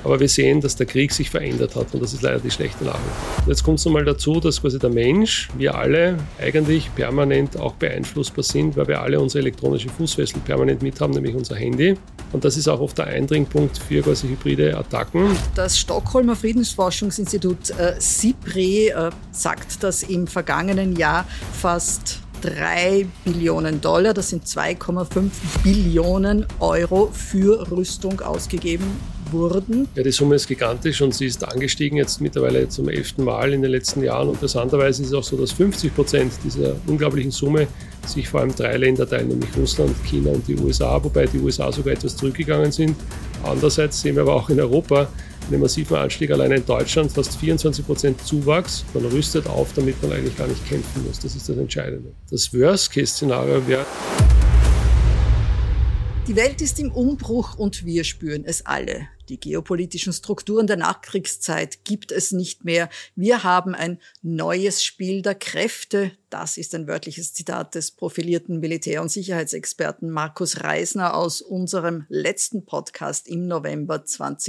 Aber wir sehen, dass der Krieg sich verändert hat und das ist leider die schlechte Nachricht. Jetzt kommt es nochmal dazu, dass quasi der Mensch, wir alle eigentlich permanent auch beeinflussbar sind, weil wir alle unsere elektronischen Fußfessel permanent mithaben, nämlich unser Handy. Und das ist auch oft der Eindringpunkt für quasi hybride Attacken. Das Stockholmer Friedensforschungsinstitut SIPRI sagt, dass im vergangenen Jahr fast 3 Billionen Dollar, das sind 2,5 Billionen Euro für Rüstung ausgegeben wurden. Ja, die Summe ist gigantisch und sie ist angestiegen jetzt mittlerweile zum 11. Mal in den letzten Jahren. Und interessanterweise ist es auch so, dass 50% dieser unglaublichen Summe sich vor allem 3 Länder teilen, nämlich Russland, China und die USA, wobei die USA sogar etwas zurückgegangen sind. Andererseits sehen wir aber auch in Europa einen massiven Anstieg, alleine in Deutschland fast 24% Zuwachs. Man rüstet auf, damit man eigentlich gar nicht kämpfen muss. Das ist das Entscheidende. Das Worst-Case-Szenario wäre: Die Welt ist im Umbruch und wir spüren es alle. Die geopolitischen Strukturen der Nachkriegszeit gibt es nicht mehr. Wir haben ein neues Spiel der Kräfte. Das ist ein wörtliches Zitat des profilierten Militär- und Sicherheitsexperten Markus Reisner aus unserem letzten Podcast im November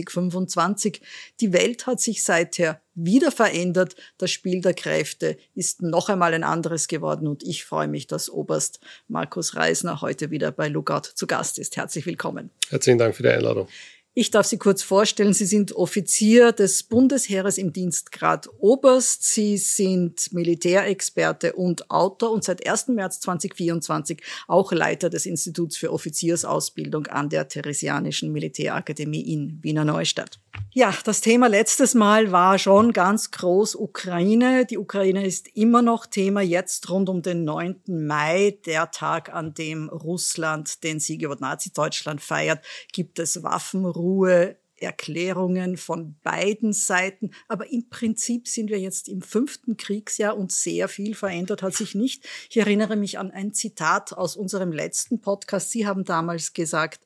2025. Die Welt hat sich seither wieder verändert. Das Spiel der Kräfte ist noch einmal ein anderes geworden und ich freue mich, dass Oberst Markus Reisner heute wieder bei Lookout zu Gast ist. Herzlich willkommen. Herzlichen Dank für die Einladung. Ich darf Sie kurz vorstellen. Sie sind Offizier des Bundesheeres im Dienstgrad Oberst. Sie sind Militärexperte und Autor und seit 1. März 2024 auch Leiter des Instituts für Offiziersausbildung an der Theresianischen Militärakademie in Wiener Neustadt. Ja, das Thema letztes Mal war schon ganz groß Ukraine. Die Ukraine ist immer noch Thema jetzt rund um den 9. Mai, der Tag, an dem Russland den Sieg über Nazi-Deutschland feiert, gibt es Waffenruhe, Erklärungen von beiden Seiten. Aber im Prinzip sind wir jetzt im 5. Kriegsjahr und sehr viel verändert hat sich nicht. Ich erinnere mich an ein Zitat aus unserem letzten Podcast. Sie haben damals gesagt,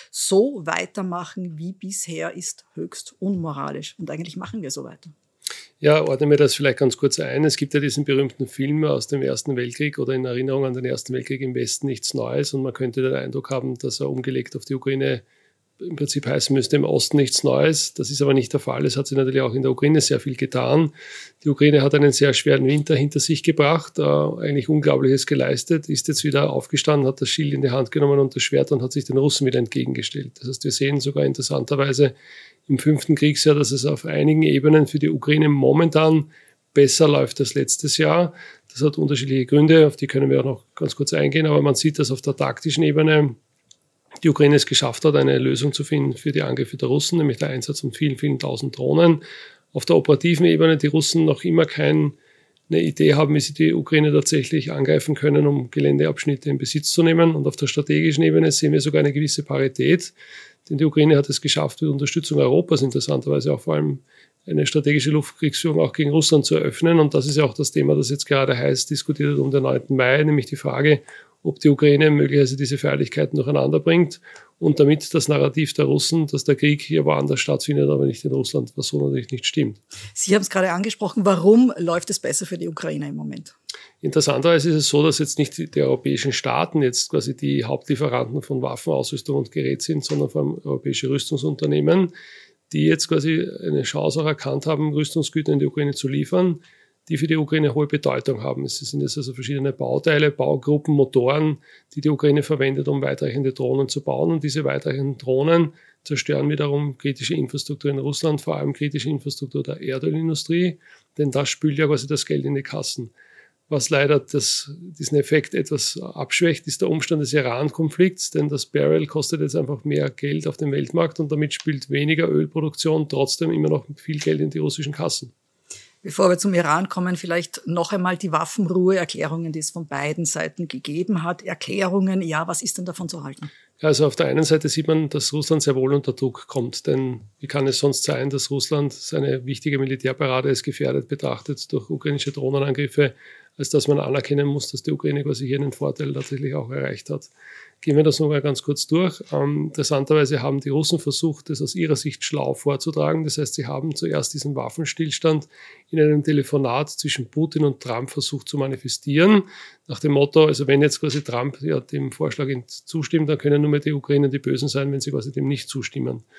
so weitermachen wie bisher ist höchst unmoralisch. Und eigentlich machen wir so weiter. Ja, ordnen wir das vielleicht ganz kurz ein. Es gibt ja diesen berühmten Film aus dem Ersten Weltkrieg oder in Erinnerung an den Ersten Weltkrieg, im Westen nichts Neues. Und man könnte den Eindruck haben, dass er umgelegt auf die Ukraine im Prinzip heißen müsste, im Osten nichts Neues. Das ist aber nicht der Fall. Es hat sich natürlich auch in der Ukraine sehr viel getan. Die Ukraine hat einen sehr schweren Winter hinter sich gebracht, eigentlich Unglaubliches geleistet, ist jetzt wieder aufgestanden, hat das Schild in die Hand genommen und das Schwert und hat sich den Russen wieder entgegengestellt. Das heißt, wir sehen sogar interessanterweise im 5. Kriegsjahr, dass es auf einigen Ebenen für die Ukraine momentan besser läuft als letztes Jahr. Das hat unterschiedliche Gründe, auf die können wir auch noch ganz kurz eingehen, aber man sieht, dass auf der taktischen Ebene die Ukraine es geschafft hat, eine Lösung zu finden für die Angriffe der Russen, nämlich der Einsatz von vielen, vielen tausend Drohnen. Auf der operativen Ebene die Russen noch immer keine Idee haben, wie sie die Ukraine tatsächlich angreifen können, um Geländeabschnitte in Besitz zu nehmen. Und auf der strategischen Ebene sehen wir sogar eine gewisse Parität, denn die Ukraine hat es geschafft, mit Unterstützung Europas interessanterweise auch vor allem eine strategische Luftkriegsführung auch gegen Russland zu eröffnen. Und das ist ja auch das Thema, das jetzt gerade heiß diskutiert wird um den 9. Mai, nämlich die Frage, ob die Ukraine möglicherweise diese Feierlichkeiten durcheinander bringt und damit das Narrativ der Russen, dass der Krieg hier woanders stattfindet, aber nicht in Russland, was so natürlich nicht stimmt. Sie haben es gerade angesprochen. Warum läuft es besser für die Ukraine im Moment? Interessanterweise ist es so, dass jetzt nicht die europäischen Staaten jetzt quasi die Hauptlieferanten von Waffen, Ausrüstung und Gerät sind, sondern vor allem europäische Rüstungsunternehmen, die jetzt quasi eine Chance auch erkannt haben, Rüstungsgüter in die Ukraine zu liefern, die für die Ukraine hohe Bedeutung haben. Es sind jetzt also verschiedene Bauteile, Baugruppen, Motoren, die die Ukraine verwendet, um weitreichende Drohnen zu bauen. Und diese weitreichenden Drohnen zerstören wiederum kritische Infrastruktur in Russland, vor allem kritische Infrastruktur der Erdölindustrie, denn das spült ja quasi das Geld in die Kassen. Was leider diesen Effekt etwas abschwächt, ist der Umstand des Iran-Konflikts, denn das Barrel kostet jetzt einfach mehr Geld auf dem Weltmarkt und damit spült weniger Ölproduktion trotzdem immer noch viel Geld in die russischen Kassen. Bevor wir zum Iran kommen, vielleicht noch einmal die Waffenruhe-Erklärungen, die es von beiden Seiten gegeben hat. Erklärungen, ja, was ist denn davon zu halten? Also auf der einen Seite sieht man, dass Russland sehr wohl unter Druck kommt, denn wie kann es sonst sein, dass Russland seine wichtige Militärparade als gefährdet betrachtet durch ukrainische Drohnenangriffe, als dass man anerkennen muss, dass die Ukraine quasi hier einen Vorteil tatsächlich auch erreicht hat. Gehen wir das noch mal ganz kurz durch. Interessanterweise haben die Russen versucht, das aus ihrer Sicht schlau vorzutragen. Das heißt, sie haben zuerst diesen Waffenstillstand in einem Telefonat zwischen Putin und Trump versucht zu manifestieren. Nach dem Motto, also wenn jetzt quasi Trump ja dem Vorschlag zustimmt, dann können nur mehr die Ukrainer die Bösen sein, wenn sie quasi dem nicht zustimmen.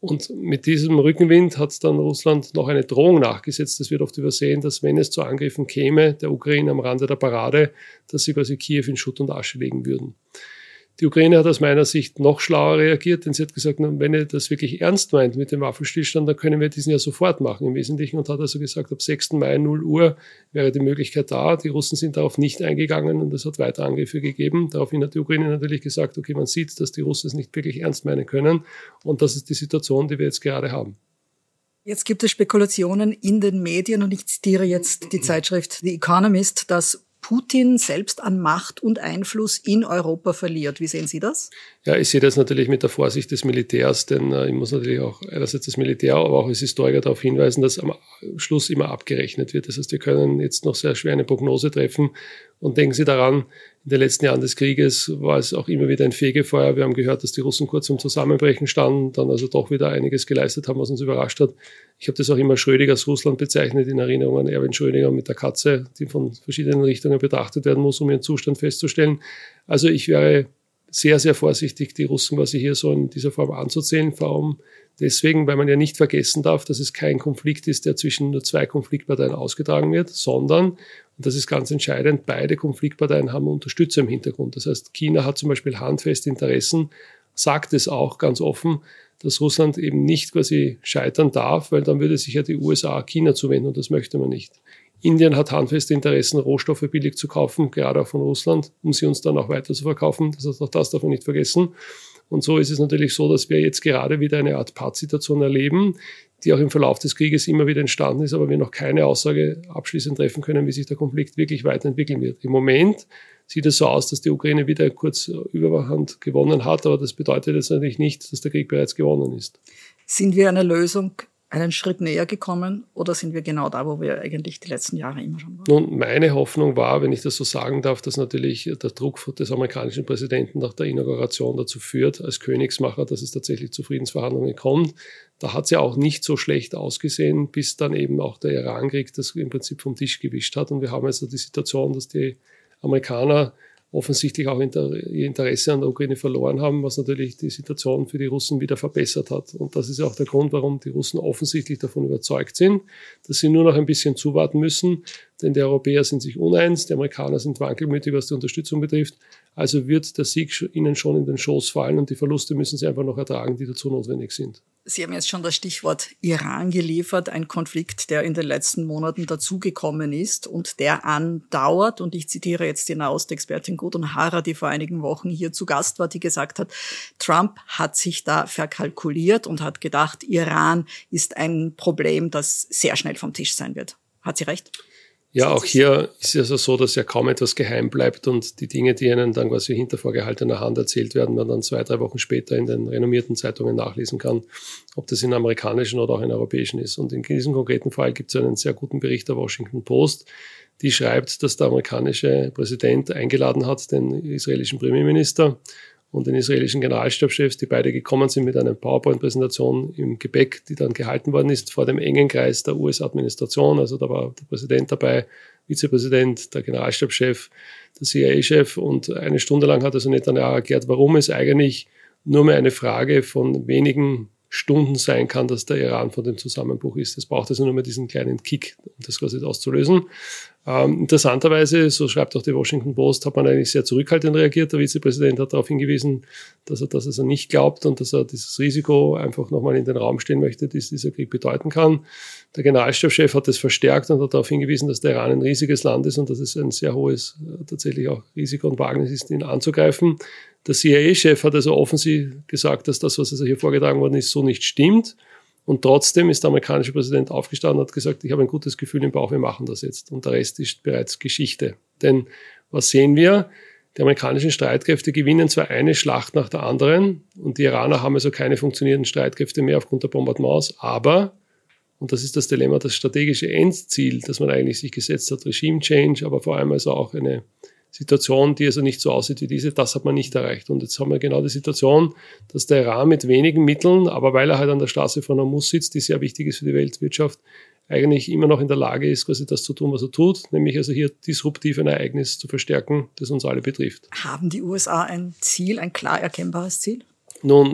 Und mit diesem Rückenwind hat dann Russland noch eine Drohung nachgesetzt. Das wird oft übersehen, dass wenn es zu Angriffen käme, der Ukraine am Rande der Parade, dass sie quasi Kiew in Schutt und Asche legen würden. Die Ukraine hat aus meiner Sicht noch schlauer reagiert, denn sie hat gesagt, wenn ihr das wirklich ernst meint mit dem Waffenstillstand, dann können wir diesen ja sofort machen im Wesentlichen, und hat also gesagt, ab 6. Mai 0 Uhr wäre die Möglichkeit da. Die Russen sind darauf nicht eingegangen und es hat weitere Angriffe gegeben. Daraufhin hat die Ukraine natürlich gesagt, okay, man sieht, dass die Russen es nicht wirklich ernst meinen können, und das ist die Situation, die wir jetzt gerade haben. Jetzt gibt es Spekulationen in den Medien, und ich zitiere jetzt die Zeitschrift The Economist, dass Putin selbst an Macht und Einfluss in Europa verliert. Wie sehen Sie das? Ja, ich sehe das natürlich mit der Vorsicht des Militärs, denn ich muss natürlich auch einerseits das Militär, aber auch als Historiker darauf hinweisen, dass am Schluss immer abgerechnet wird. Das heißt, wir können jetzt noch sehr schwer eine Prognose treffen, und denken Sie daran, in den letzten Jahren des Krieges war es auch immer wieder ein Fegefeuer. Wir haben gehört, dass die Russen kurz zum Zusammenbrechen standen, dann also doch wieder einiges geleistet haben, was uns überrascht hat. Ich habe das auch immer Schrödingers Russland bezeichnet, in Erinnerung an Erwin Schrödinger mit der Katze, die von verschiedenen Richtungen betrachtet werden muss, um ihren Zustand festzustellen. Also ich wäre sehr, sehr vorsichtig, die Russen quasi hier so in dieser Form anzuzählen. Vor allem deswegen, weil man ja nicht vergessen darf, dass es kein Konflikt ist, der zwischen nur zwei Konfliktparteien ausgetragen wird, sondern, und das ist ganz entscheidend, beide Konfliktparteien haben Unterstützer im Hintergrund. Das heißt, China hat zum Beispiel handfeste Interessen, sagt es auch ganz offen, dass Russland eben nicht quasi scheitern darf, weil dann würde sich ja die USA China zuwenden, und das möchte man nicht. Indien hat handfeste Interessen, Rohstoffe billig zu kaufen, gerade auch von Russland, um sie uns dann auch weiter zu verkaufen. Das heißt, auch das darf man nicht vergessen. Und so ist es natürlich so, dass wir jetzt gerade wieder eine Art Pattsituation erleben, die auch im Verlauf des Krieges immer wieder entstanden ist, aber wir noch keine Aussage abschließend treffen können, wie sich der Konflikt wirklich weiterentwickeln wird. Im Moment sieht es so aus, dass die Ukraine wieder kurz Überhand gewonnen hat, aber das bedeutet jetzt natürlich nicht, dass der Krieg bereits gewonnen ist. Sind wir einer Lösung einen Schritt näher gekommen, oder sind wir genau da, wo wir eigentlich die letzten Jahre immer schon waren? Nun, meine Hoffnung war, wenn ich das so sagen darf, dass natürlich der Druck des amerikanischen Präsidenten nach der Inauguration dazu führt, als Königsmacher, dass es tatsächlich zu Friedensverhandlungen kommt. Da hat es ja auch nicht so schlecht ausgesehen, bis dann eben auch der Irankrieg das im Prinzip vom Tisch gewischt hat. Und wir haben also die Situation, dass die Amerikaner offensichtlich auch ihr Interesse an der Ukraine verloren haben, was natürlich die Situation für die Russen wieder verbessert hat. Und das ist auch der Grund, warum die Russen offensichtlich davon überzeugt sind, dass sie nur noch ein bisschen zuwarten müssen, denn die Europäer sind sich uneins, die Amerikaner sind wankelmütig, was die Unterstützung betrifft. Also wird der Sieg ihnen schon in den Schoß fallen, und die Verluste müssen sie einfach noch ertragen, die dazu notwendig sind. Sie haben jetzt schon das Stichwort Iran geliefert, ein Konflikt, der in den letzten Monaten dazugekommen ist und der andauert. Und ich zitiere jetzt die Nahostexpertin Gudrun Harrer, die vor einigen Wochen hier zu Gast war, die gesagt hat, Trump hat sich da verkalkuliert und hat gedacht, Iran ist ein Problem, das sehr schnell vom Tisch sein wird. Hat sie recht? Ja, auch hier ist es also so, dass ja kaum etwas geheim bleibt, und die Dinge, die ihnen dann quasi hinter vorgehaltener Hand erzählt werden, man dann 2-3 Wochen später in den renommierten Zeitungen nachlesen kann, ob das in amerikanischen oder auch in europäischen ist. Und in diesem konkreten Fall gibt es einen sehr guten Bericht der Washington Post, die schreibt, dass der amerikanische Präsident eingeladen hat, den israelischen Premierminister und den israelischen Generalstabschef, die beide gekommen sind mit einer PowerPoint-Präsentation im Gepäck, die dann gehalten worden ist vor dem engen Kreis der US-Administration. Also da war der Präsident dabei, Vizepräsident, der Generalstabschef, der CIA-Chef, und eine Stunde lang hat also Netanyahu erklärt, warum es eigentlich nur mehr eine Frage von wenigen Stunden sein kann, dass der Iran von dem Zusammenbruch ist. Es braucht also nur mehr diesen kleinen Kick, um das quasi auszulösen. Interessanterweise, so schreibt auch die Washington Post, hat man eigentlich sehr zurückhaltend reagiert. Der Vizepräsident hat darauf hingewiesen, dass er das also nicht glaubt und dass er dieses Risiko einfach nochmal in den Raum stellen möchte, das dieser Krieg bedeuten kann. Der Generalstabschef hat das verstärkt und hat darauf hingewiesen, dass der Iran ein riesiges Land ist und dass es ein sehr hohes tatsächlich auch Risiko und Wagnis ist, ihn anzugreifen. Der CIA-Chef hat also offensiv gesagt, dass das, was also hier vorgetragen worden ist, so nicht stimmt. Und trotzdem ist der amerikanische Präsident aufgestanden und hat gesagt, ich habe ein gutes Gefühl im Bauch, wir machen das jetzt. Und der Rest ist bereits Geschichte. Denn was sehen wir? Die amerikanischen Streitkräfte gewinnen zwar eine Schlacht nach der anderen und die Iraner haben also keine funktionierenden Streitkräfte mehr aufgrund der Bombardements, aber, und das ist das Dilemma, das strategische Endziel, das man eigentlich sich gesetzt hat, Regime Change, aber vor allem also auch eine Situation, die also nicht so aussieht wie diese, das hat man nicht erreicht. Und jetzt haben wir genau die Situation, dass der Iran mit wenigen Mitteln, aber weil er halt an der Straße von Hormuz sitzt, die sehr wichtig ist für die Weltwirtschaft, eigentlich immer noch in der Lage ist, quasi das zu tun, was er tut, nämlich also hier disruptiv ein Ereignis zu verstärken, das uns alle betrifft. Haben die USA ein Ziel, ein klar erkennbares Ziel? Nun,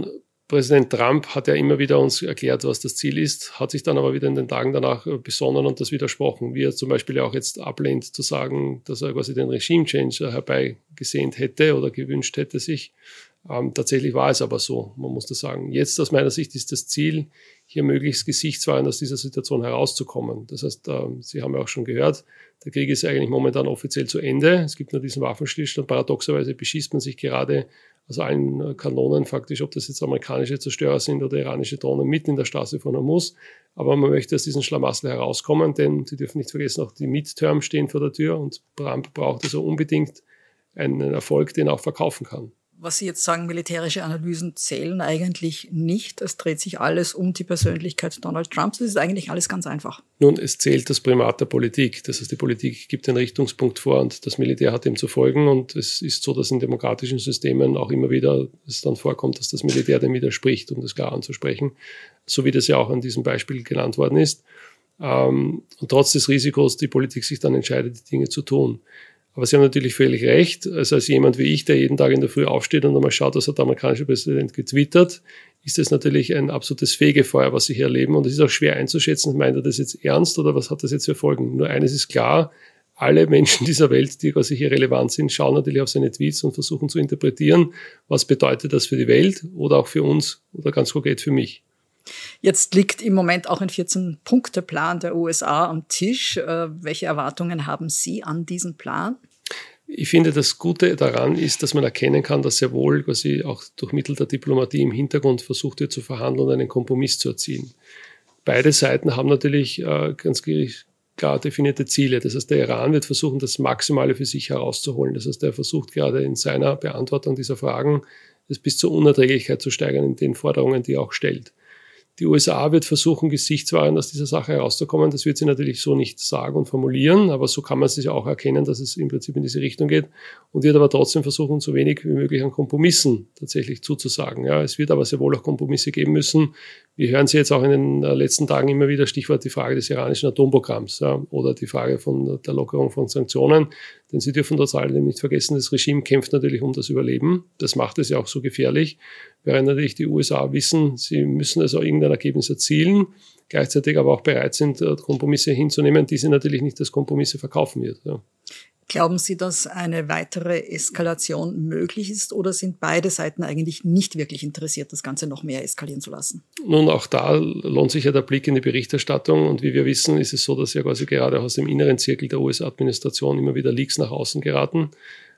Präsident Trump hat ja immer wieder uns erklärt, was das Ziel ist, hat sich dann aber wieder in den Tagen danach besonnen und das widersprochen. Wie er zum Beispiel ja auch jetzt ablehnt zu sagen, dass er quasi den Regime-Change herbeigesehnt hätte oder gewünscht hätte sich. Tatsächlich war es aber so, man muss das sagen. Jetzt aus meiner Sicht ist das Ziel, hier möglichst gesichtswahrend aus dieser Situation herauszukommen. Das heißt, Sie haben ja auch schon gehört, der Krieg ist eigentlich momentan offiziell zu Ende. Es gibt nur diesen Waffenstillstand. Paradoxerweise beschießt man sich gerade aus allen Kanonen faktisch, ob das jetzt amerikanische Zerstörer sind oder iranische Drohnen, mitten in der Straße von Hormuz. Aber man möchte aus diesem Schlamassel herauskommen, denn Sie dürfen nicht vergessen, auch die Midterms stehen vor der Tür und Trump braucht also unbedingt einen Erfolg, den er auch verkaufen kann. Was Sie jetzt sagen, militärische Analysen zählen eigentlich nicht. Es dreht sich alles um die Persönlichkeit Donald Trumps. Das ist eigentlich alles ganz einfach. Nun, es zählt das Primat der Politik. Das heißt, die Politik gibt den Richtungspunkt vor und das Militär hat dem zu folgen. Und es ist so, dass in demokratischen Systemen auch immer wieder es dann vorkommt, dass das Militär dem widerspricht, um das klar anzusprechen. So wie das ja auch an diesem Beispiel genannt worden ist. Und trotz des Risikos, die Politik sich dann entscheidet, die Dinge zu tun. Aber Sie haben natürlich völlig recht. Also als jemand wie ich, der jeden Tag in der Früh aufsteht und einmal schaut, was hat der amerikanische Präsident getwittert, ist das natürlich ein absolutes Fegefeuer, was Sie hier erleben. Und es ist auch schwer einzuschätzen, meint er das jetzt ernst oder was hat das jetzt für Folgen? Nur eines ist klar, alle Menschen dieser Welt, die quasi hier relevant sind, schauen natürlich auf seine Tweets und versuchen zu interpretieren, was bedeutet das für die Welt oder auch für uns oder ganz konkret für mich. Jetzt liegt im Moment auch ein 14-Punkte-Plan der USA am Tisch. Welche Erwartungen haben Sie an diesen Plan? Ich finde, das Gute daran ist, dass man erkennen kann, dass sehr wohl quasi auch durch Mittel der Diplomatie im Hintergrund versucht wird zu verhandeln und einen Kompromiss zu erzielen. Beide Seiten haben natürlich ganz klar definierte Ziele. Das heißt, der Iran wird versuchen, das Maximale für sich herauszuholen. Das heißt, er versucht gerade in seiner Beantwortung dieser Fragen, es bis zur Unerträglichkeit zu steigern in den Forderungen, die er auch stellt. Die USA wird versuchen, gesichtswahrend aus dieser Sache herauszukommen. Das wird sie natürlich so nicht sagen und formulieren, aber so kann man sich auch erkennen, dass es im Prinzip in diese Richtung geht und wird aber trotzdem versuchen, so wenig wie möglich an Kompromissen tatsächlich zuzusagen. Ja, es wird aber sehr wohl auch Kompromisse geben müssen. Wir hören sie jetzt auch in den letzten Tagen immer wieder, Stichwort die Frage des iranischen Atomprogramms oder die Frage von der Lockerung von Sanktionen. Denn Sie dürfen trotz allem nicht vergessen, das Regime kämpft natürlich um das Überleben. Das macht es ja auch so gefährlich, während natürlich die USA wissen, sie müssen also irgendein Ergebnis erzielen, gleichzeitig aber auch bereit sind, Kompromisse hinzunehmen, die sie natürlich nicht als Kompromisse verkaufen wird. Ja. Glauben Sie, dass eine weitere Eskalation möglich ist oder sind beide Seiten eigentlich nicht wirklich interessiert, das Ganze noch mehr eskalieren zu lassen? Nun, auch da lohnt sich ja der Blick in die Berichterstattung und wie wir wissen, ist es so, dass ja quasi gerade aus dem inneren Zirkel der US-Administration immer wieder Leaks nach außen geraten.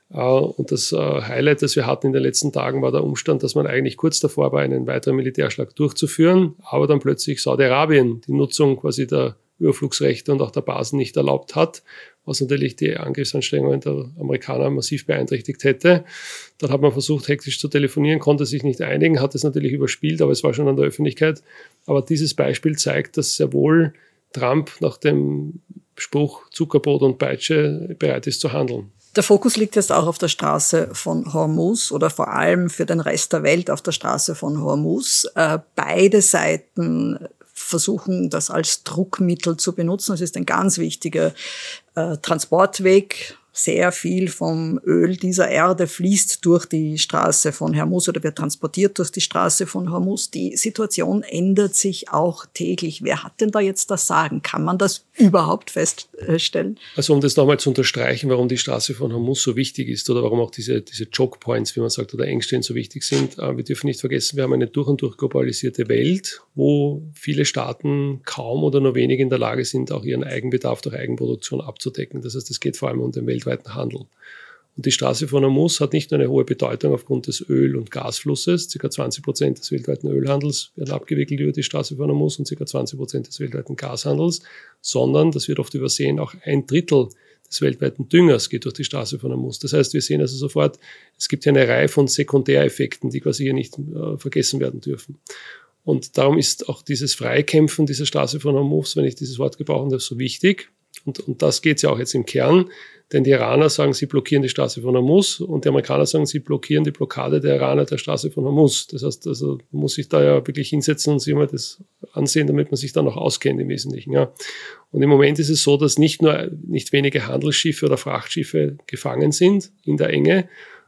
Und das Highlight, das wir hatten in den letzten Tagen, war der Umstand, dass man eigentlich kurz davor war, einen weiteren Militärschlag durchzuführen, aber dann plötzlich Saudi-Arabien die Nutzung quasi der Überflugsrechte und auch der Basen nicht erlaubt hat, was natürlich die Angriffsanstrengungen der Amerikaner massiv beeinträchtigt hätte. Dann hat man versucht, hektisch zu telefonieren, konnte sich nicht einigen, hat es natürlich überspielt, aber es war schon an der Öffentlichkeit. Aber dieses Beispiel zeigt, dass sehr wohl Trump nach dem Spruch Zuckerbrot und Peitsche bereit ist zu handeln. Der Fokus liegt jetzt auch auf der Straße von Hormuz oder vor allem für den Rest der Welt auf der Straße von Hormuz. Beide Seiten versuchen, das als Druckmittel zu benutzen. Es ist ein ganz wichtiger Transportweg. Sehr viel vom Öl dieser Erde fließt durch die Straße von Hormuz oder wird transportiert durch die Straße von Hormuz. Die Situation ändert sich auch täglich. Wer hat denn da jetzt das Sagen? Kann man das überhaupt feststellen? Also um das nochmal zu unterstreichen, warum die Straße von Hormuz so wichtig ist oder warum auch diese Choke Points, wie man sagt, oder Engstellen so wichtig sind. Wir dürfen nicht vergessen, wir haben eine durch und durch globalisierte Welt, wo viele Staaten kaum oder nur wenig in der Lage sind, auch ihren Eigenbedarf durch Eigenproduktion abzudecken. Das heißt, es geht vor allem um den weltweiten Handel. Und die Straße von Hormuz hat nicht nur eine hohe Bedeutung aufgrund des Öl- und Gasflusses, ca. 20% des weltweiten Ölhandels werden abgewickelt über die Straße von Hormuz und ca. 20% des weltweiten Gashandels, sondern, das wird oft übersehen, auch 1/3 des weltweiten Düngers geht durch die Straße von Hormuz. Das heißt, wir sehen also sofort, es gibt hier eine Reihe von Sekundäreffekten, die quasi hier nicht vergessen werden dürfen. Und darum ist auch dieses Freikämpfen dieser Straße von Hormuz, wenn ich dieses Wort gebrauchen darf, so wichtig. Und das geht ja auch jetzt im Kern, denn die Iraner sagen, sie blockieren die Straße von Hormuz und die Amerikaner sagen, sie blockieren die Blockade der Iraner der Straße von Hormuz. Das heißt, also man muss sich da ja wirklich hinsetzen und sich mal das ansehen, damit man sich dann auch auskennt im Wesentlichen. Ja. Und im Moment ist es so, dass nicht wenige Handelsschiffe oder Frachtschiffe gefangen sind in der Enge,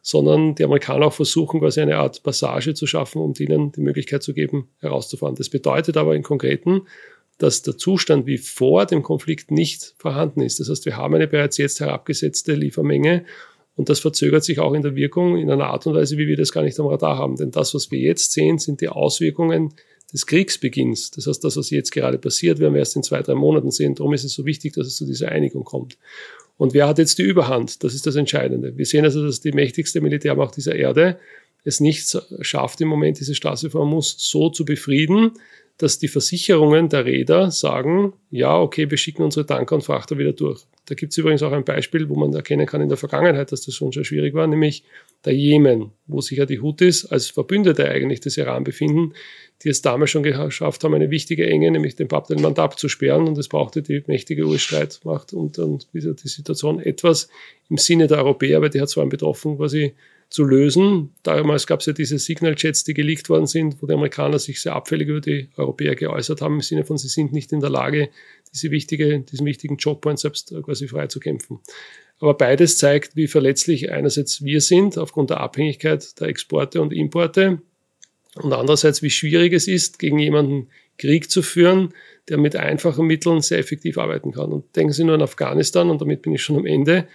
sondern die Amerikaner auch versuchen, quasi eine Art Passage zu schaffen, um ihnen die Möglichkeit zu geben, herauszufahren. Das bedeutet aber im Konkreten, dass der Zustand wie vor dem Konflikt nicht vorhanden ist. Das heißt, wir haben eine bereits jetzt herabgesetzte Liefermenge und das verzögert sich auch in der Wirkung in einer Art und Weise, wie wir das gar nicht am Radar haben. Denn das, was wir jetzt sehen, sind die Auswirkungen des Kriegsbeginns. Das heißt, das, was jetzt gerade passiert, werden wir erst in 2-3 Monaten sehen. Darum ist es so wichtig, dass es zu dieser Einigung kommt. Und wer hat jetzt die Überhand? Das ist das Entscheidende. Wir sehen also, dass die mächtigste Militärmacht dieser Erde es nicht schafft, im Moment diese Straße vor Hormuz so zu befrieden, dass die Versicherungen der Reeder sagen, ja, okay, wir schicken unsere Tanker und Frachter wieder durch. Da gibt es übrigens auch ein Beispiel, wo man erkennen kann in der Vergangenheit, dass das schon sehr schwierig war, nämlich der Jemen, wo sich ja die Houthis als Verbündete eigentlich des Iran befinden, die es damals schon geschafft haben, eine wichtige Enge, nämlich den Bab el-Mandab zu sperren, und es brauchte die mächtige US-Streitmacht und die Situation etwas im Sinne der Europäer, weil die hat zwar betroffen, quasi zu lösen. Damals gab es ja diese Signal-Jets, die geleakt worden sind, wo die Amerikaner sich sehr abfällig über die Europäer geäußert haben, im Sinne von, sie sind nicht in der Lage, diesen wichtigen Chokepoint selbst quasi frei zu kämpfen. Aber beides zeigt, wie verletzlich einerseits wir sind, aufgrund der Abhängigkeit der Exporte und Importe, und andererseits, wie schwierig es ist, gegen jemanden Krieg zu führen, der mit einfachen Mitteln sehr effektiv arbeiten kann. Und denken Sie nur an Afghanistan, und damit bin ich schon am Ende.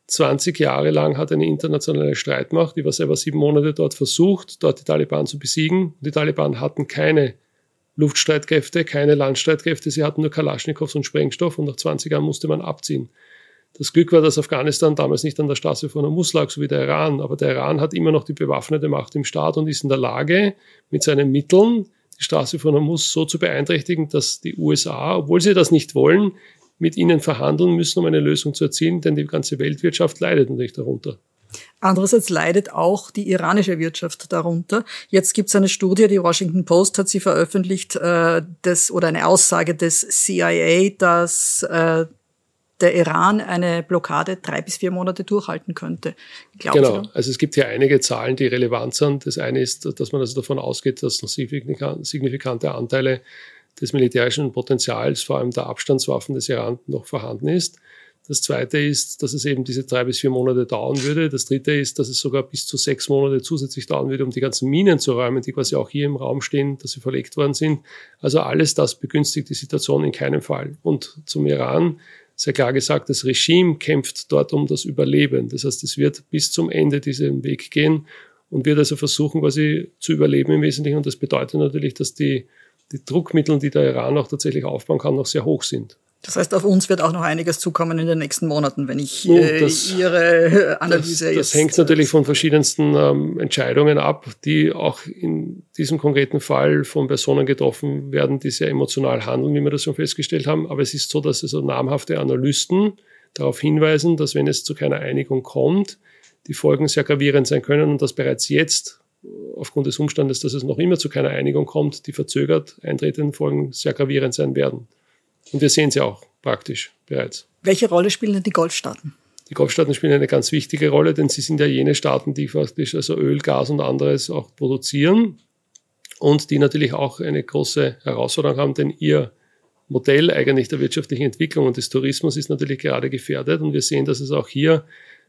20 Jahre lang hat eine internationale Streitmacht, die war selber 7 Monate dort versucht, dort die Taliban zu besiegen. Die Taliban hatten keine Luftstreitkräfte, keine Landstreitkräfte, sie hatten nur Kalaschnikows und Sprengstoff, und nach 20 Jahren musste man abziehen. Das Glück war, dass Afghanistan damals nicht an der Straße von Hormuz lag, so wie der Iran, aber der Iran hat immer noch die bewaffnete Macht im Staat und ist in der Lage, mit seinen Mitteln die Straße von Hormuz so zu beeinträchtigen, dass die USA, obwohl sie das nicht wollen, mit ihnen verhandeln müssen, um eine Lösung zu erzielen, denn die ganze Weltwirtschaft leidet natürlich darunter. Andererseits leidet auch die iranische Wirtschaft darunter. Jetzt gibt es eine Studie, die Washington Post hat sie veröffentlicht, oder eine Aussage des CIA, dass der Iran eine Blockade 3 bis 4 Monate durchhalten könnte. Genau, also es gibt hier einige Zahlen, die relevant sind. Das eine ist, dass man also davon ausgeht, dass noch signifikante Anteile des militärischen Potenzials, vor allem der Abstandswaffen des Iran, noch vorhanden ist. Das zweite ist, dass es eben diese 3 bis 4 Monate dauern würde. Das dritte ist, dass es sogar bis zu 6 Monate zusätzlich dauern würde, um die ganzen Minen zu räumen, die quasi auch hier im Raum stehen, dass sie verlegt worden sind. Also alles das begünstigt die Situation in keinem Fall. Und zum Iran sehr klar gesagt, das Regime kämpft dort um das Überleben. Das heißt, es wird bis zum Ende diesen Weg gehen und wird also versuchen, quasi zu überleben im Wesentlichen. Und das bedeutet natürlich, dass die Druckmittel, die der Iran auch tatsächlich aufbauen kann, noch sehr hoch sind. Das heißt, auf uns wird auch noch einiges zukommen in den nächsten Monaten, wenn ich Ihre Analyse jetzt... Das hängt natürlich von verschiedensten Entscheidungen ab, die auch in diesem konkreten Fall von Personen getroffen werden, die sehr emotional handeln, wie wir das schon festgestellt haben. Aber es ist so, dass also namhafte Analysten darauf hinweisen, dass wenn es zu keiner Einigung kommt, die Folgen sehr gravierend sein können und dass bereits jetzt aufgrund des Umstandes, dass es noch immer zu keiner Einigung kommt, die verzögert eintretenden Folgen sehr gravierend sein werden. Und wir sehen sie auch praktisch bereits. Welche Rolle spielen denn die Golfstaaten? Die Golfstaaten spielen eine ganz wichtige Rolle, denn sie sind ja jene Staaten, die faktisch also Öl, Gas und anderes auch produzieren und die natürlich auch eine große Herausforderung haben, denn ihr Modell eigentlich der wirtschaftlichen Entwicklung und des Tourismus ist natürlich gerade gefährdet. Und wir sehen, dass es auch hier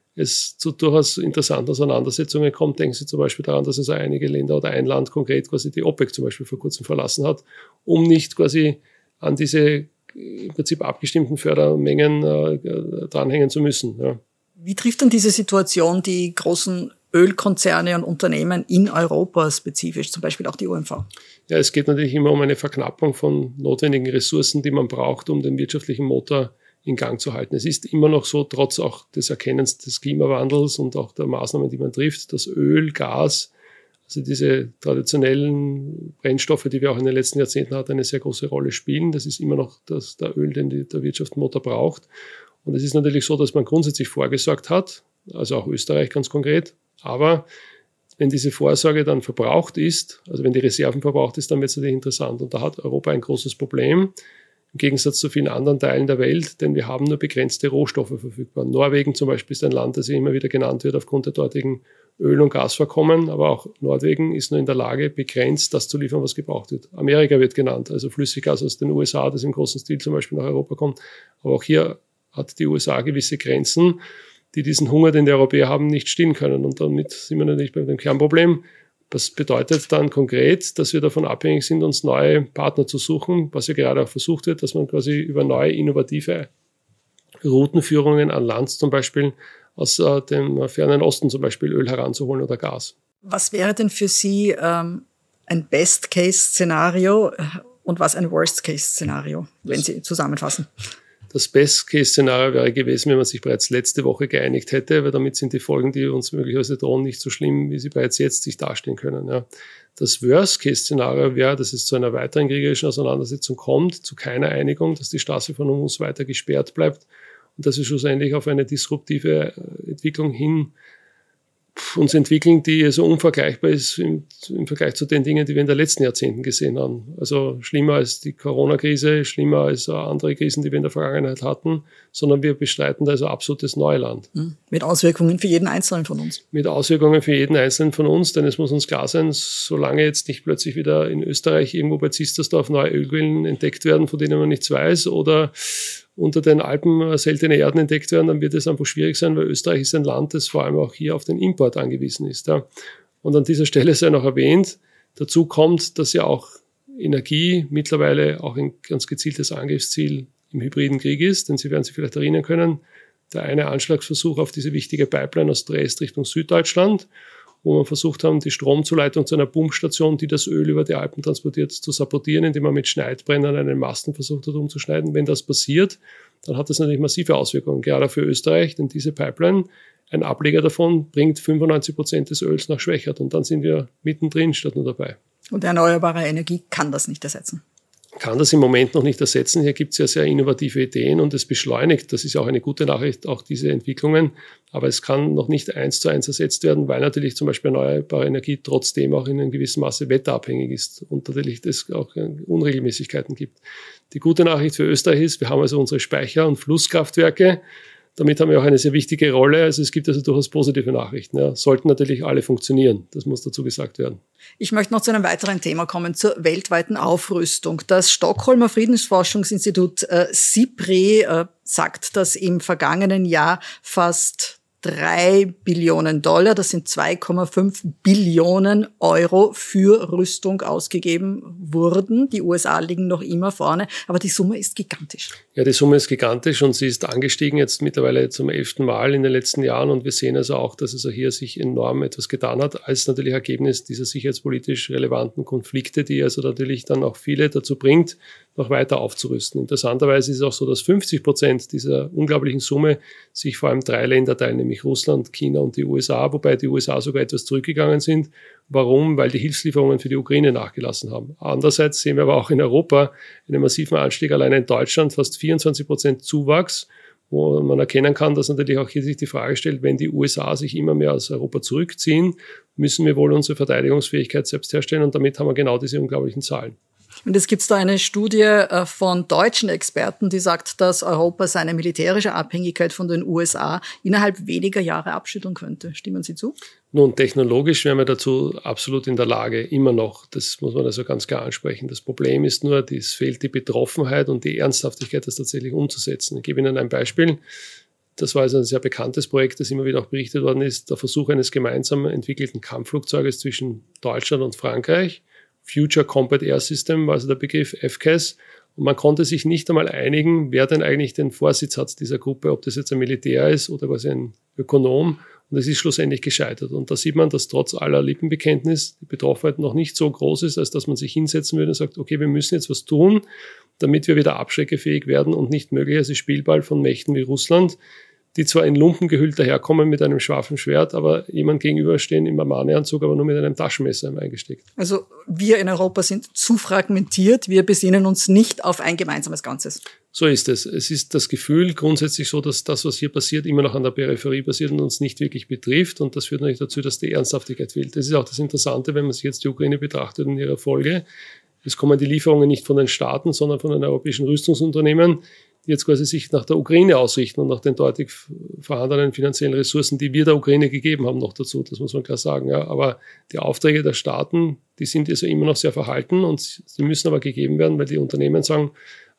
zu durchaus interessanten Auseinandersetzungen kommt. Denken Sie zum Beispiel daran, dass also einige Länder oder ein Land konkret quasi die OPEC zum Beispiel vor kurzem verlassen hat, um nicht quasi an diese im Prinzip abgestimmten Fördermengen dranhängen zu müssen. Ja. Wie trifft denn diese Situation die großen Ölkonzerne und Unternehmen in Europa spezifisch, zum Beispiel auch die OMV? Ja, es geht natürlich immer um eine Verknappung von notwendigen Ressourcen, die man braucht, um den wirtschaftlichen Motor in Gang zu halten. Es ist immer noch so, trotz auch des Erkennens des Klimawandels und auch der Maßnahmen, die man trifft, dass Öl, Gas, also diese traditionellen Brennstoffe, die wir auch in den letzten Jahrzehnten hatten, eine sehr große Rolle spielen. Das ist immer noch der Öl, den der Wirtschaftsmotor braucht. Und es ist natürlich so, dass man grundsätzlich vorgesorgt hat, also auch Österreich ganz konkret. Aber wenn diese Vorsorge dann verbraucht ist, also wenn die Reserven verbraucht ist, dann wird es natürlich interessant. Und da hat Europa ein großes Problem, im Gegensatz zu vielen anderen Teilen der Welt, denn wir haben nur begrenzte Rohstoffe verfügbar. Norwegen zum Beispiel ist ein Land, das immer wieder genannt wird aufgrund der dortigen Öl- und Gasvorkommen, aber auch Norwegen ist nur in der Lage, begrenzt das zu liefern, was gebraucht wird. Amerika wird genannt, also Flüssiggas aus den USA, das im großen Stil zum Beispiel nach Europa kommt. Aber auch hier hat die USA gewisse Grenzen. die diesen Hunger, den die Europäer haben, nicht stillen können. Und damit sind wir natürlich bei dem Kernproblem. Das bedeutet dann konkret, dass wir davon abhängig sind, uns neue Partner zu suchen, was ja gerade auch versucht wird, dass man quasi über neue, innovative Routenführungen an Land zum Beispiel aus dem fernen Osten zum Beispiel Öl heranzuholen oder Gas. Was wäre denn für Sie ein Best-Case-Szenario und was ein Worst-Case-Szenario, wenn Sie zusammenfassen? Das Best-Case-Szenario wäre gewesen, wenn man sich bereits letzte Woche geeinigt hätte, weil damit sind die Folgen, die uns möglicherweise drohen, nicht so schlimm, wie sie bereits jetzt sich darstellen können. Ja. Das Worst-Case-Szenario wäre, dass es zu einer weiteren kriegerischen Auseinandersetzung kommt, zu keiner Einigung, dass die Straße von uns weiter gesperrt bleibt und dass wir schlussendlich auf eine disruptive Entwicklung hin uns entwickeln, die so unvergleichbar ist im Vergleich zu den Dingen, die wir in den letzten Jahrzehnten gesehen haben. Also schlimmer als die Corona-Krise, schlimmer als andere Krisen, die wir in der Vergangenheit hatten, sondern wir bestreiten da also absolutes Neuland. Mit Auswirkungen für jeden Einzelnen von uns. Mit Auswirkungen für jeden Einzelnen von uns, denn es muss uns klar sein, solange jetzt nicht plötzlich wieder in Österreich irgendwo bei Zistersdorf neue Ölquellen entdeckt werden, von denen man nichts weiß, oder unter den Alpen seltene Erden entdeckt werden, dann wird es einfach schwierig sein, weil Österreich ist ein Land, das vor allem auch hier auf den Import angewiesen ist. Ja. Und an dieser Stelle sei noch erwähnt, dazu kommt, dass ja auch Energie mittlerweile auch ein ganz gezieltes Angriffsziel im hybriden Krieg ist, denn Sie werden sich vielleicht erinnern können, der eine Anschlagsversuch auf diese wichtige Pipeline aus Triest Richtung Süddeutschland, wo wir versucht haben, die Stromzuleitung zu einer Pumpstation, die das Öl über die Alpen transportiert, zu sabotieren, indem man mit Schneidbrennern einen Masten versucht hat umzuschneiden. Wenn das passiert, dann hat das natürlich massive Auswirkungen, gerade für Österreich, denn diese Pipeline, ein Ableger davon, bringt 95% des Öls nach Schwechat und dann sind wir mittendrin statt nur dabei. Und erneuerbare Energie kann das nicht ersetzen. Kann das im Moment noch nicht ersetzen. Hier gibt es ja sehr innovative Ideen und es beschleunigt, das ist ja auch eine gute Nachricht, auch diese Entwicklungen. Aber es kann noch nicht 1:1 ersetzt werden, weil natürlich zum Beispiel erneuerbare Energie trotzdem auch in einem gewissen Maße wetterabhängig ist und natürlich es auch Unregelmäßigkeiten gibt. Die gute Nachricht für Österreich ist, wir haben also unsere Speicher- und Flusskraftwerke. Damit haben wir auch eine sehr wichtige Rolle. Also es gibt also durchaus positive Nachrichten. Ja. Sollten natürlich alle funktionieren. Das muss dazu gesagt werden. Ich möchte noch zu einem weiteren Thema kommen, zur weltweiten Aufrüstung. Das Stockholmer Friedensforschungsinstitut SIPRI sagt, dass im vergangenen Jahr fast 3 Billionen Dollar, das sind 2,5 Billionen Euro für Rüstung ausgegeben wurden. Die USA liegen noch immer vorne, aber die Summe ist gigantisch. Ja, die Summe ist gigantisch und sie ist angestiegen jetzt mittlerweile zum 11. Mal in den letzten Jahren und wir sehen also auch, dass also hier sich enorm etwas getan hat, als natürlich Ergebnis dieser sicherheitspolitisch relevanten Konflikte, die also natürlich dann auch viele dazu bringt, noch weiter aufzurüsten. Interessanterweise ist es auch so, dass 50% dieser unglaublichen Summe sich vor allem 3 Länder teilen, nämlich Russland, China und die USA, wobei die USA sogar etwas zurückgegangen sind. Warum? Weil die Hilfslieferungen für die Ukraine nachgelassen haben. Andererseits sehen wir aber auch in Europa einen massiven Anstieg, allein in Deutschland fast 24% Zuwachs, wo man erkennen kann, dass natürlich auch hier sich die Frage stellt, wenn die USA sich immer mehr aus Europa zurückziehen, müssen wir wohl unsere Verteidigungsfähigkeit selbst herstellen und damit haben wir genau diese unglaublichen Zahlen. Und es gibt da eine Studie von deutschen Experten, die sagt, dass Europa seine militärische Abhängigkeit von den USA innerhalb weniger Jahre abschütteln könnte. Stimmen Sie zu? Nun, technologisch wären wir dazu absolut in der Lage, immer noch. Das muss man also ganz klar ansprechen. Das Problem ist nur, es fehlt die Betroffenheit und die Ernsthaftigkeit, das tatsächlich umzusetzen. Ich gebe Ihnen ein Beispiel. Das war also ein sehr bekanntes Projekt, das immer wieder auch berichtet worden ist. Der Versuch eines gemeinsam entwickelten Kampfflugzeuges zwischen Deutschland und Frankreich. Future Combat Air System war also der Begriff, FCAS. Und man konnte sich nicht einmal einigen, wer denn eigentlich den Vorsitz hat dieser Gruppe, ob das jetzt ein Militär ist oder quasi ein Ökonom. Und es ist schlussendlich gescheitert. Und da sieht man, dass trotz aller Lippenbekenntnis die Betroffenheit noch nicht so groß ist, als dass man sich hinsetzen würde und sagt, okay, wir müssen jetzt was tun, damit wir wieder abschreckefähig werden und nicht möglicherweise Spielball von Mächten wie Russland, die zwar in Lumpen gehüllt daherkommen mit einem scharfen Schwert, aber jemand gegenüberstehen im Armani-Anzug, aber nur mit einem Taschenmesser eingesteckt. Also wir in Europa sind zu fragmentiert, wir besinnen uns nicht auf ein gemeinsames Ganzes. So ist es. Es ist das Gefühl grundsätzlich so, dass das, was hier passiert, immer noch an der Peripherie passiert und uns nicht wirklich betrifft. Und das führt natürlich dazu, dass die Ernsthaftigkeit fehlt. Das ist auch das Interessante, wenn man sich jetzt die Ukraine betrachtet und ihre Erfolge. Es kommen die Lieferungen nicht von den Staaten, sondern von den europäischen Rüstungsunternehmen, die jetzt quasi sich nach der Ukraine ausrichten und nach den deutlich vorhandenen finanziellen Ressourcen, die wir der Ukraine gegeben haben, noch dazu. Das muss man klar sagen. Ja. Aber die Aufträge der Staaten, die sind also immer noch sehr verhalten und sie müssen aber gegeben werden, weil die Unternehmen sagen,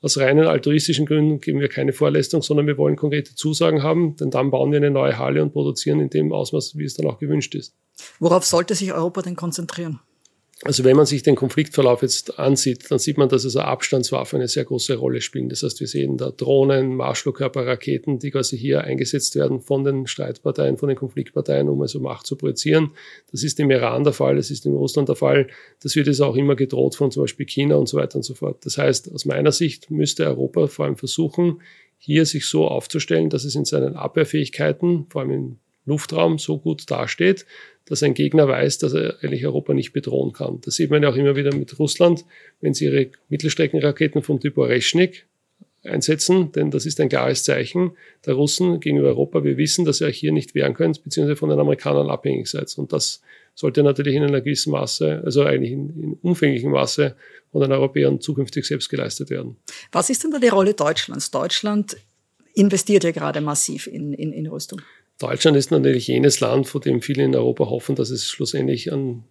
aus reinen altruistischen Gründen geben wir keine Vorleistung, sondern wir wollen konkrete Zusagen haben, denn dann bauen wir eine neue Halle und produzieren in dem Ausmaß, wie es dann auch gewünscht ist. Worauf sollte sich Europa denn konzentrieren? Also wenn man sich den Konfliktverlauf jetzt ansieht, dann sieht man, dass also Abstandswaffen eine sehr große Rolle spielen. Das heißt, wir sehen da Drohnen, Marschflugkörper, Raketen, die quasi hier eingesetzt werden von den Streitparteien, von den Konfliktparteien, um also Macht zu projizieren. Das ist im Iran der Fall, das ist in Russland der Fall. Das wird jetzt auch immer gedroht von zum Beispiel China und so weiter und so fort. Das heißt, aus meiner Sicht müsste Europa vor allem versuchen, hier sich so aufzustellen, dass es in seinen Abwehrfähigkeiten, vor allem im Luftraum, so gut dasteht, dass ein Gegner weiß, dass er eigentlich Europa nicht bedrohen kann. Das sieht man ja auch immer wieder mit Russland, wenn sie ihre Mittelstreckenraketen vom Typ Oreschnik einsetzen, denn das ist ein klares Zeichen der Russen gegenüber Europa. Wir wissen, dass ihr euch hier nicht wehren könnt, beziehungsweise von den Amerikanern abhängig seid. Und das sollte natürlich in einer gewissen Maße, also eigentlich in umfänglichem Maße von den Europäern zukünftig selbst geleistet werden. Was ist denn da die Rolle Deutschlands? Deutschland investiert ja gerade massiv in Rüstung. Deutschland ist natürlich jenes Land, von dem viele in Europa hoffen, dass es schlussendlich in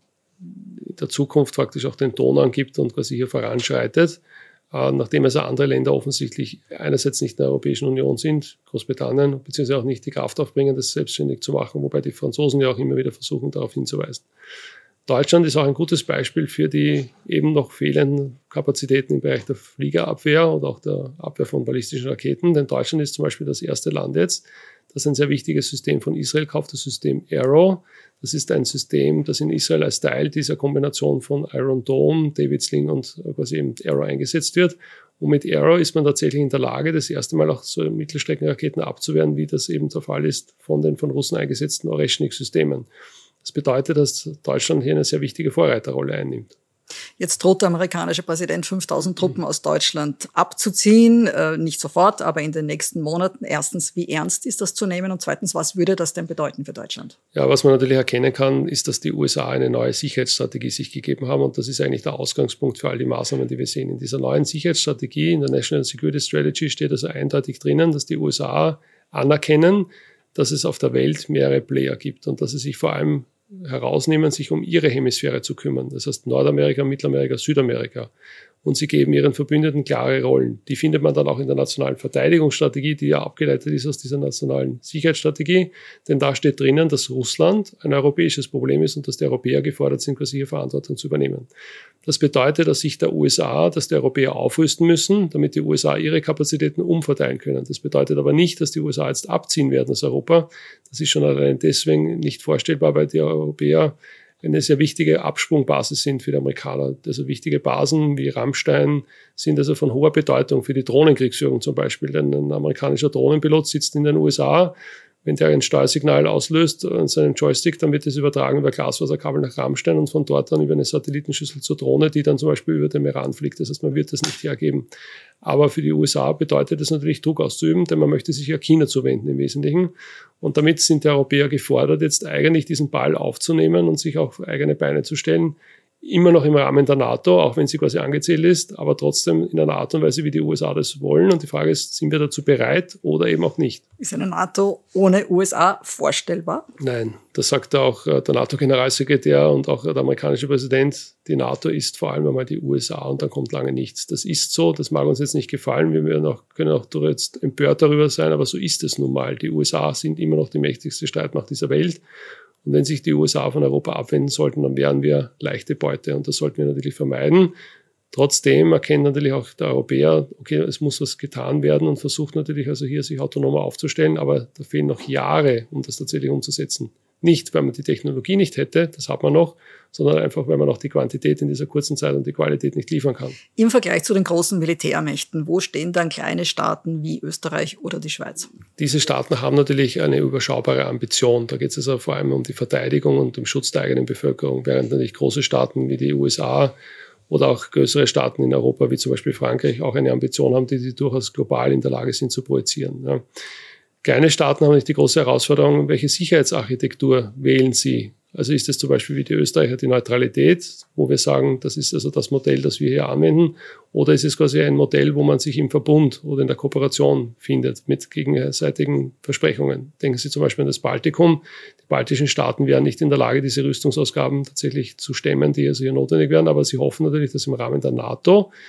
der Zukunft praktisch auch den Ton angibt und quasi hier voranschreitet. Nachdem also andere Länder offensichtlich einerseits nicht in der Europäischen Union sind, Großbritannien, beziehungsweise auch nicht die Kraft aufbringen, das selbstständig zu machen, wobei die Franzosen ja auch immer wieder versuchen, darauf hinzuweisen. Deutschland ist auch ein gutes Beispiel für die eben noch fehlenden Kapazitäten im Bereich der Fliegerabwehr und auch der Abwehr von ballistischen Raketen. Denn Deutschland ist zum Beispiel das erste Land jetzt, das ein sehr wichtiges System von Israel kauft, das System Arrow. Das ist ein System, das in Israel als Teil dieser Kombination von Iron Dome, David Sling und quasi eben Arrow eingesetzt wird. Und mit Arrow ist man tatsächlich in der Lage, das erste Mal auch so Mittelstreckenraketen abzuwehren, wie das eben der Fall ist von den von Russen eingesetzten Oreschnik-Systemen. Das bedeutet, dass Deutschland hier eine sehr wichtige Vorreiterrolle einnimmt. Jetzt droht der amerikanische Präsident 5.000 Truppen aus Deutschland abzuziehen. Nicht sofort, aber in den nächsten Monaten. Erstens, wie ernst ist das zu nehmen? Und zweitens, was würde das denn bedeuten für Deutschland? Ja, was man natürlich erkennen kann, ist, dass die USA eine neue Sicherheitsstrategie sich gegeben haben. Und das ist eigentlich der Ausgangspunkt für all die Maßnahmen, die wir sehen. In dieser neuen Sicherheitsstrategie, in der National Security Strategy, steht also eindeutig drinnen, dass die USA anerkennen, dass es auf der Welt mehrere Player gibt und dass sie sich vor allem herausnehmen, sich um ihre Hemisphäre zu kümmern. Das heißt Nordamerika, Mittelamerika, Südamerika. Und sie geben ihren Verbündeten klare Rollen. Die findet man dann auch in der nationalen Verteidigungsstrategie, die ja abgeleitet ist aus dieser nationalen Sicherheitsstrategie. Denn da steht drinnen, dass Russland ein europäisches Problem ist und dass die Europäer gefordert sind, quasi hier Verantwortung zu übernehmen. Das bedeutet aus Sicht der USA, dass die Europäer aufrüsten müssen, damit die USA ihre Kapazitäten umverteilen können. Das bedeutet aber nicht, dass die USA jetzt abziehen werden aus Europa. Das ist schon allein deswegen nicht vorstellbar, weil die Europäer eine sehr wichtige Absprungbasis sind für die Amerikaner. Also wichtige Basen wie Rammstein sind also von hoher Bedeutung für die Drohnenkriegsführung zum Beispiel. Denn ein amerikanischer Drohnenpilot sitzt in den USA. Wenn der ein Steuersignal auslöst an seinen Joystick, dann wird es übertragen über Glasfaserkabel nach Rammstein und von dort dann über eine Satellitenschüssel zur Drohne, die dann zum Beispiel über den Iran fliegt. Das heißt, man wird das nicht hergeben. Aber für die USA bedeutet das natürlich Druck auszuüben, denn man möchte sich ja China zuwenden im Wesentlichen. Und damit sind die Europäer gefordert, jetzt eigentlich diesen Ball aufzunehmen und sich auf eigene Beine zu stellen. Immer noch im Rahmen der NATO, auch wenn sie quasi angezählt ist, aber trotzdem in einer Art und Weise, wie die USA das wollen. Und die Frage ist, sind wir dazu bereit oder eben auch nicht? Ist eine NATO ohne USA vorstellbar? Nein, das sagt auch der NATO-Generalsekretär und auch der amerikanische Präsident. Die NATO ist vor allem einmal die USA und dann kommt lange nichts. Das ist so, das mag uns jetzt nicht gefallen. Wir können auch jetzt empört darüber sein, aber so ist es nun mal. Die USA sind immer noch die mächtigste Streitmacht dieser Welt. Und wenn sich die USA von Europa abwenden sollten, dann wären wir leichte Beute. Und das sollten wir natürlich vermeiden. Trotzdem erkennt natürlich auch der Europäer, okay, es muss was getan werden und versucht natürlich also hier sich autonomer aufzustellen. Aber da fehlen noch Jahre, um das tatsächlich umzusetzen. Nicht, weil man die Technologie nicht hätte, das hat man noch, sondern einfach, weil man auch die Quantität in dieser kurzen Zeit und die Qualität nicht liefern kann. Im Vergleich zu den großen Militärmächten, wo stehen dann kleine Staaten wie Österreich oder die Schweiz? Diese Staaten haben natürlich eine überschaubare Ambition. Da geht es also vor allem um die Verteidigung und den Schutz der eigenen Bevölkerung, während natürlich große Staaten wie die USA oder auch größere Staaten in Europa, wie zum Beispiel Frankreich, auch eine Ambition haben, die sie durchaus global in der Lage sind zu projizieren. Ja. Kleine Staaten haben nicht die große Herausforderung, welche Sicherheitsarchitektur wählen sie? Also ist es zum Beispiel wie die Österreicher die Neutralität, wo wir sagen, das ist also das Modell, das wir hier anwenden, oder ist es quasi ein Modell, wo man sich im Verbund oder in der Kooperation findet mit gegenseitigen Versprechungen? Denken Sie zum Beispiel an das Baltikum. Die baltischen Staaten wären nicht in der Lage, diese Rüstungsausgaben tatsächlich zu stemmen, die also hier notwendig wären, aber sie hoffen natürlich, dass im Rahmen der NATO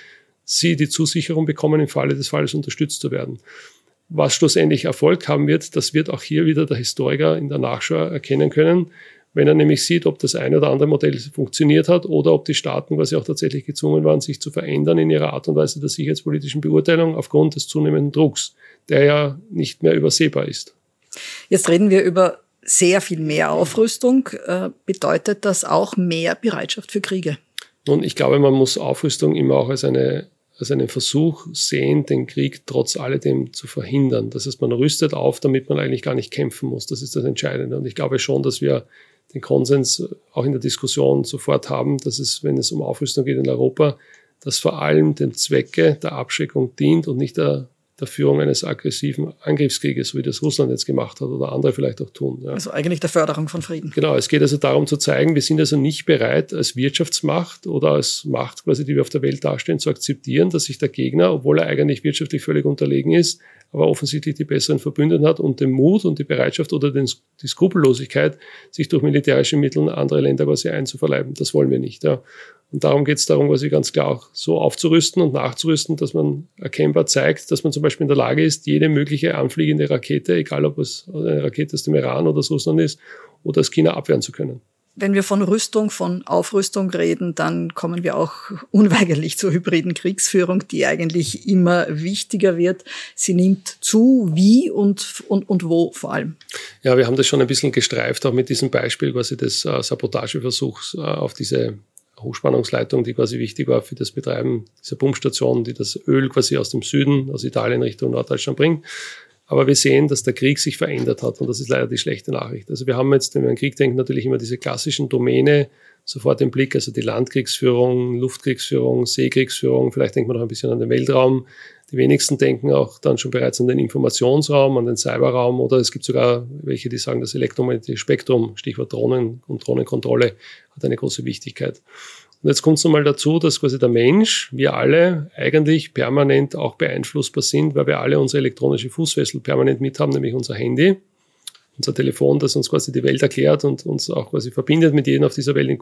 sie die Zusicherung bekommen, im Falle des Falles unterstützt zu werden. Was schlussendlich Erfolg haben wird, das wird auch hier wieder der Historiker in der Nachschau erkennen können, wenn er nämlich sieht, ob das eine oder andere Modell funktioniert hat oder ob die Staaten quasi auch tatsächlich gezwungen waren, sich zu verändern in ihrer Art und Weise der sicherheitspolitischen Beurteilung aufgrund des zunehmenden Drucks, der ja nicht mehr übersehbar ist. Jetzt reden wir über sehr viel mehr Aufrüstung. Bedeutet das auch mehr Bereitschaft für Kriege? Nun, ich glaube, man muss Aufrüstung immer auch als einen Versuch sehen, den Krieg trotz alledem zu verhindern. Das heißt, man rüstet auf, damit man eigentlich gar nicht kämpfen muss. Das ist das Entscheidende. Und ich glaube schon, dass wir den Konsens auch in der Diskussion sofort haben, dass es, wenn es um Aufrüstung geht in Europa, das vor allem dem Zwecke der Abschreckung dient und nicht der Führung eines aggressiven Angriffskrieges, so wie das Russland jetzt gemacht hat oder andere vielleicht auch tun. Ja. Also eigentlich der Förderung von Frieden. Genau, es geht also darum zu zeigen, wir sind also nicht bereit, als Wirtschaftsmacht oder als Macht quasi, die wir auf der Welt darstellen, zu akzeptieren, dass sich der Gegner, obwohl er eigentlich wirtschaftlich völlig unterlegen ist, aber offensichtlich die besseren Verbündeten hat und den Mut und die Bereitschaft oder die Skrupellosigkeit, sich durch militärische Mittel andere Länder quasi einzuverleiben. Das wollen wir nicht. Ja. Und darum geht es darum, quasi ganz klar auch so aufzurüsten und nachzurüsten, dass man erkennbar zeigt, dass man zum Beispiel in der Lage ist, jede mögliche anfliegende Rakete, egal ob es eine Rakete aus dem Iran oder aus Russland ist, oder aus China abwehren zu können. Wenn wir von Rüstung, von Aufrüstung reden, dann kommen wir auch unweigerlich zur hybriden Kriegsführung, die eigentlich immer wichtiger wird. Sie nimmt zu, wie und wo vor allem. Ja, wir haben das schon ein bisschen gestreift, auch mit diesem Beispiel quasi des Sabotageversuchs auf diese Hochspannungsleitung, die quasi wichtig war für das Betreiben dieser Pumpstation, die das Öl quasi aus dem Süden, aus Italien Richtung Norddeutschland bringt. Aber wir sehen, dass der Krieg sich verändert hat und das ist leider die schlechte Nachricht. Also wir haben jetzt, wenn wir an Krieg denken, natürlich immer diese klassischen Domäne sofort im Blick, also die Landkriegsführung, Luftkriegsführung, Seekriegsführung, vielleicht denkt man noch ein bisschen an den Weltraum. Die wenigsten denken auch dann schon bereits an den Informationsraum, an den Cyberraum oder es gibt sogar welche, die sagen, das elektromagnetische Spektrum, Stichwort Drohnen und Drohnenkontrolle, hat eine große Wichtigkeit. Und jetzt kommt es nochmal dazu, dass quasi der Mensch, wir alle eigentlich permanent auch beeinflussbar sind, weil wir alle unsere elektronische Fußfessel permanent mithaben, nämlich unser Handy, unser Telefon, das uns quasi die Welt erklärt und uns auch quasi verbindet mit jedem auf dieser Welt in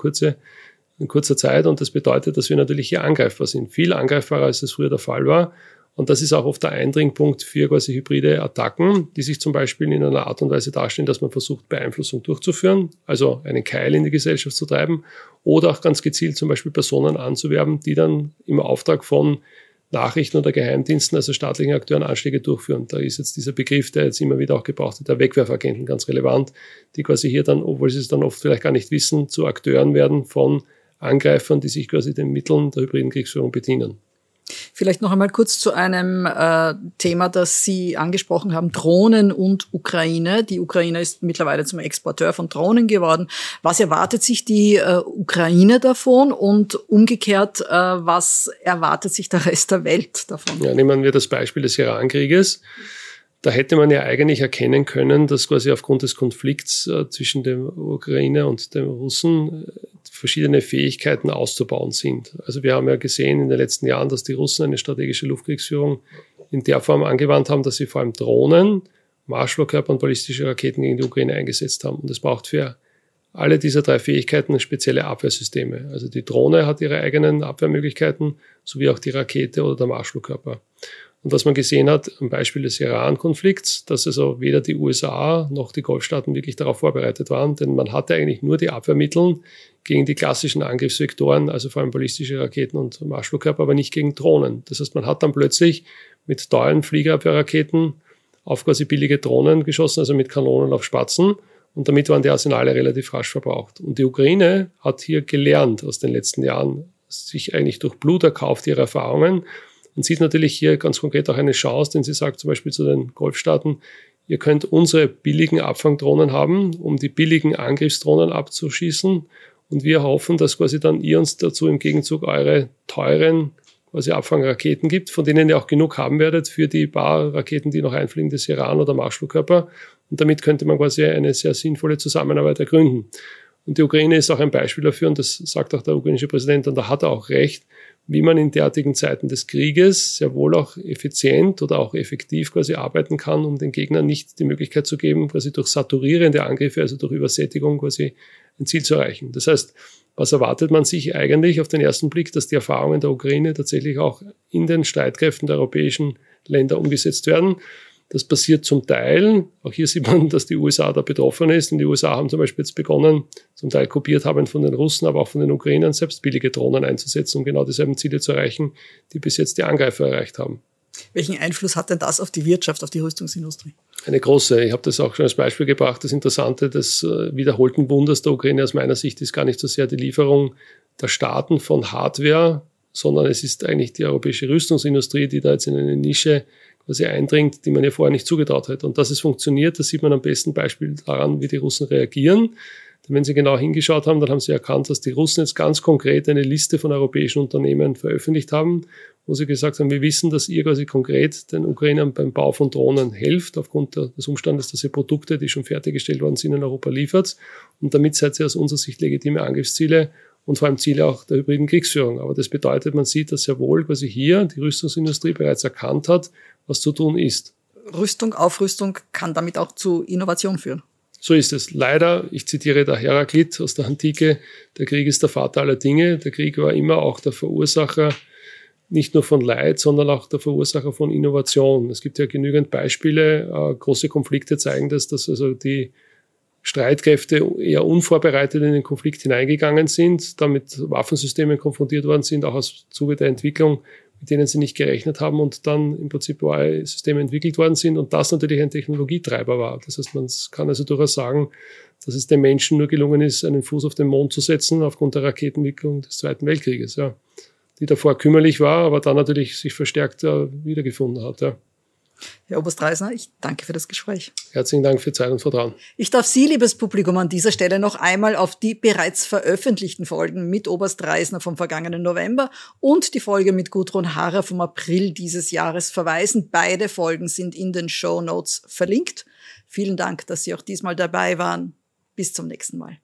kurzer Zeit. Und das bedeutet, dass wir natürlich hier angreifbar sind, viel angreifbarer, als es früher der Fall war. Und das ist auch oft der Eindringpunkt für quasi hybride Attacken, die sich zum Beispiel in einer Art und Weise darstellen, dass man versucht, Beeinflussung durchzuführen, also einen Keil in die Gesellschaft zu treiben oder auch ganz gezielt zum Beispiel Personen anzuwerben, die dann im Auftrag von Nachrichten oder Geheimdiensten, also staatlichen Akteuren, Anschläge durchführen. Da ist jetzt dieser Begriff, der jetzt immer wieder auch gebraucht wird, der Wegwerfagenten, ganz relevant, die quasi hier dann, obwohl sie es dann oft vielleicht gar nicht wissen, zu Akteuren werden von Angreifern, die sich quasi den Mitteln der hybriden Kriegsführung bedienen. Vielleicht noch einmal kurz zu einem Thema, das Sie angesprochen haben, Drohnen und Ukraine. Die Ukraine ist mittlerweile zum Exporteur von Drohnen geworden. Was erwartet sich die Ukraine davon und umgekehrt, was erwartet sich der Rest der Welt davon? Ja, nehmen wir das Beispiel des Iran-Krieges. Da hätte man ja eigentlich erkennen können, dass quasi aufgrund des Konflikts zwischen der Ukraine und den Russen verschiedene Fähigkeiten auszubauen sind. Also wir haben ja gesehen in den letzten Jahren, dass die Russen eine strategische Luftkriegsführung in der Form angewandt haben, dass sie vor allem Drohnen, Marschflugkörper und ballistische Raketen gegen die Ukraine eingesetzt haben. Und es braucht für alle diese drei Fähigkeiten spezielle Abwehrsysteme. Also die Drohne hat ihre eigenen Abwehrmöglichkeiten, sowie auch die Rakete oder der Marschflugkörper. Und was man gesehen hat am Beispiel des Iran-Konflikts, dass also weder die USA noch die Golfstaaten wirklich darauf vorbereitet waren, denn man hatte eigentlich nur die Abwehrmittel gegen die klassischen Angriffsvektoren, also vor allem ballistische Raketen und Marschflugkörper, aber nicht gegen Drohnen. Das heißt, man hat dann plötzlich mit teuren Fliegerabwehrraketen auf quasi billige Drohnen geschossen, also mit Kanonen auf Spatzen. Und damit waren die Arsenale relativ rasch verbraucht. Und die Ukraine hat hier gelernt aus den letzten Jahren, sich eigentlich durch Blut erkauft ihre Erfahrungen und sieht natürlich hier ganz konkret auch eine Chance, denn sie sagt zum Beispiel zu den Golfstaaten, ihr könnt unsere billigen Abfangdrohnen haben, um die billigen Angriffsdrohnen abzuschießen. Und wir hoffen, dass quasi dann ihr uns dazu im Gegenzug eure teuren quasi Abfangraketen gibt, von denen ihr auch genug haben werdet für die paar Raketen, die noch einfliegen, des Iran oder Marschflugkörper. Und damit könnte man quasi eine sehr sinnvolle Zusammenarbeit ergründen. Und die Ukraine ist auch ein Beispiel dafür, und das sagt auch der ukrainische Präsident, und da hat er auch recht, wie man in derartigen Zeiten des Krieges sehr wohl auch effizient oder auch effektiv quasi arbeiten kann, um den Gegnern nicht die Möglichkeit zu geben, quasi durch saturierende Angriffe, also durch Übersättigung quasi ein Ziel zu erreichen. Das heißt, was erwartet man sich eigentlich auf den ersten Blick, dass die Erfahrungen der Ukraine tatsächlich auch in den Streitkräften der europäischen Länder umgesetzt werden? Das passiert zum Teil, auch hier sieht man, dass die USA da betroffen ist. Und die USA haben zum Beispiel jetzt begonnen, zum Teil kopiert haben von den Russen, aber auch von den Ukrainern, selbst billige Drohnen einzusetzen, um genau dieselben Ziele zu erreichen, die bis jetzt die Angreifer erreicht haben. Welchen Einfluss hat denn das auf die Wirtschaft, auf die Rüstungsindustrie? Eine große. Ich habe das auch schon als Beispiel gebracht. Das Interessante des wiederholten Wunders der Ukraine aus meiner Sicht ist gar nicht so sehr die Lieferung der Staaten von Hardware, sondern es ist eigentlich die europäische Rüstungsindustrie, die da jetzt in eine Nische quasi eindringt, die man ja vorher nicht zugetraut hätte. Und dass es funktioniert, das sieht man am besten Beispiel daran, wie die Russen reagieren. Denn wenn sie genau hingeschaut haben, dann haben sie erkannt, dass die Russen jetzt ganz konkret eine Liste von europäischen Unternehmen veröffentlicht haben, wo sie gesagt haben, wir wissen, dass ihr quasi konkret den Ukrainern beim Bau von Drohnen helft, aufgrund des Umstandes, dass ihr Produkte, die schon fertiggestellt worden sind, in Europa liefert. Und damit seid ihr aus unserer Sicht legitime Angriffsziele und vor allem Ziele auch der hybriden Kriegsführung. Aber das bedeutet, man sieht, dass sehr wohl quasi hier die Rüstungsindustrie bereits erkannt hat, was zu tun ist. Rüstung, Aufrüstung kann damit auch zu Innovation führen. So ist es. Leider, ich zitiere da Heraklit aus der Antike, der Krieg ist der Vater aller Dinge. Der Krieg war immer auch der Verursacher nicht nur von Leid, sondern auch der Verursacher von Innovation. Es gibt ja genügend Beispiele. Große Konflikte zeigen das, dass also die Streitkräfte eher unvorbereitet in den Konflikt hineingegangen sind, da mit Waffensystemen konfrontiert worden sind, auch aus Zuge der Entwicklung, mit denen sie nicht gerechnet haben und dann im Prinzip neue Systeme entwickelt worden sind und das natürlich ein Technologietreiber war. Das heißt, man kann also durchaus sagen, dass es den Menschen nur gelungen ist, einen Fuß auf den Mond zu setzen aufgrund der Raketenentwicklung des Zweiten Weltkrieges, ja, die davor kümmerlich war, aber dann natürlich sich verstärkt wiedergefunden hat. Ja. Herr Oberst Reisner, ich danke für das Gespräch. Herzlichen Dank für Zeit und Vertrauen. Ich darf Sie, liebes Publikum, an dieser Stelle noch einmal auf die bereits veröffentlichten Folgen mit Oberst Reisner vom vergangenen November und die Folge mit Gudrun Harrer vom April dieses Jahres verweisen. Beide Folgen sind in den Shownotes verlinkt. Vielen Dank, dass Sie auch diesmal dabei waren. Bis zum nächsten Mal.